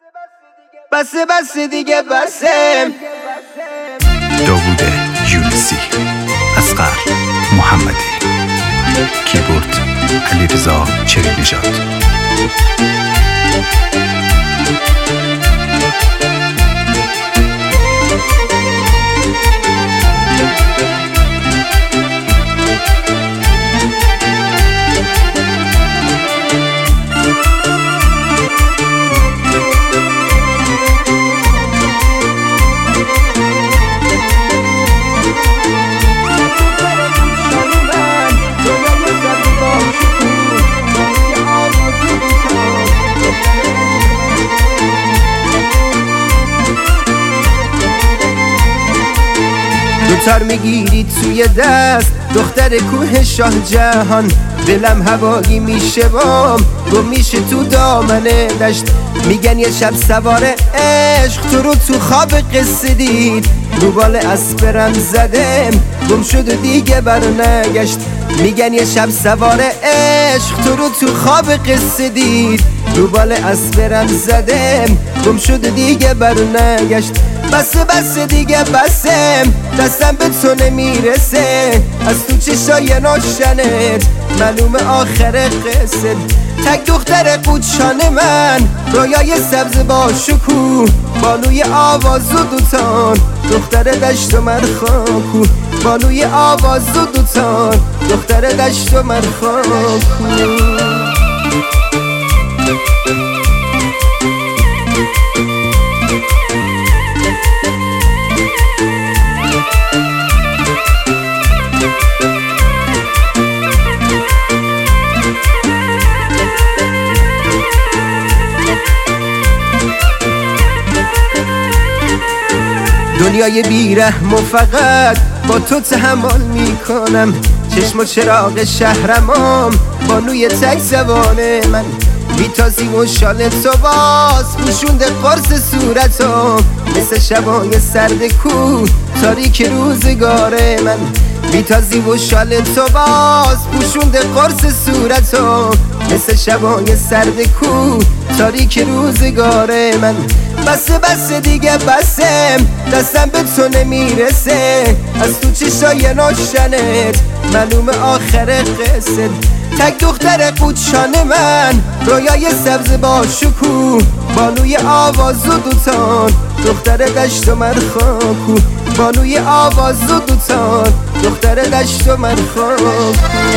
بسه دیگه بسه. داوود یونسی، اصغر محمدی، کیبورد علیرضا چریک‌نژاد. دوتار میگیری توی دست دختر کوه شاه جهان، دلم هوایی میشه بام گم میشه تو دامن دشت. میگن یه شب سوار عشق تو خواب قصه دید، رو بال اسبرم زدم گم شد و دیگه برنگشت. میگن یه شب سوار عشق تو خواب قصه دید، رو بال اسبرم زدم گم شد و دیگه برنگشت. بسه دیگه بسه، دستم به تو نمیرسه، از تو چشای ناشنت معلوم آخر قصه. تک دختر قوچان من، رویای سبز با شکوه، بانوی آواز و دوتان دختر دشت و مرخاکو، بانوی آواز و دوتان دختر دشت و مرخاکو. دنیای بیرحم و فقط با تو تحمل میکنم، چشم و چراغ شهرمام بانوی تک زبان من. بیتازی و شال تو باز پوشونده قرص صورتم، مثل شبای سرد کو تاریک روزگار من. بیتازی و شال تو باز پوشونده قرص صورتم، مثل شبای سرد کو تاریک روزگار من. بسه دیگه بسه، دستم به تو نمیرسه، از تو چشای ناشنت معلوم آخر قصه. تک دختر قوچان من، رویای سبز با شکوه، بانوی آواز و دوتان دختر دشت و مرخاکو، بانوی آواز و دوتان دختر دشت و مرخاکو.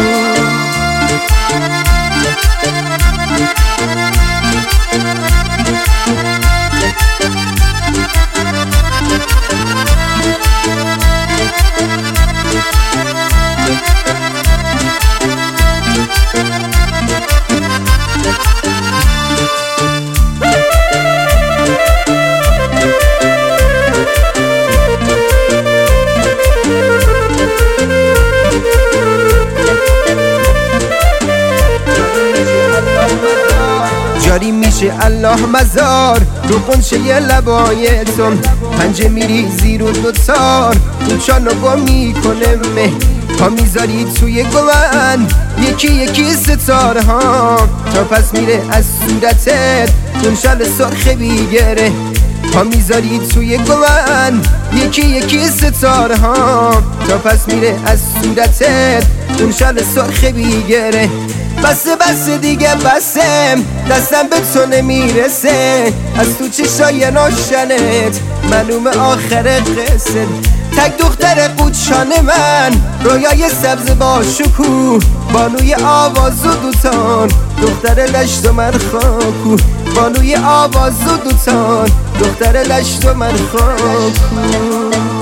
جاری میشه الله مزار رو قنچه لبای تو، پنجه میریزی رو دوتار کوچانو گم میکنه مه. پا میذاری توی گوان یکی ستاره ها، تا پس میره از صورتت اون شال سرخ بیگره. پا میذاری توی گوان یکی ستاره ها، تا پس میره از صورتت اون شال سرخ بیگره. بسه دیگه بسه، دستم به تو نمیرسه، از تو چشای ناشنت معلوم آخر قصه. تک دختر قوچان من، رویای سبز با شکوه، بانوی آواز و دوتان دختر دشت و مرخاکو، بانوی آواز و دوتان دختر دشت و مرخاکو.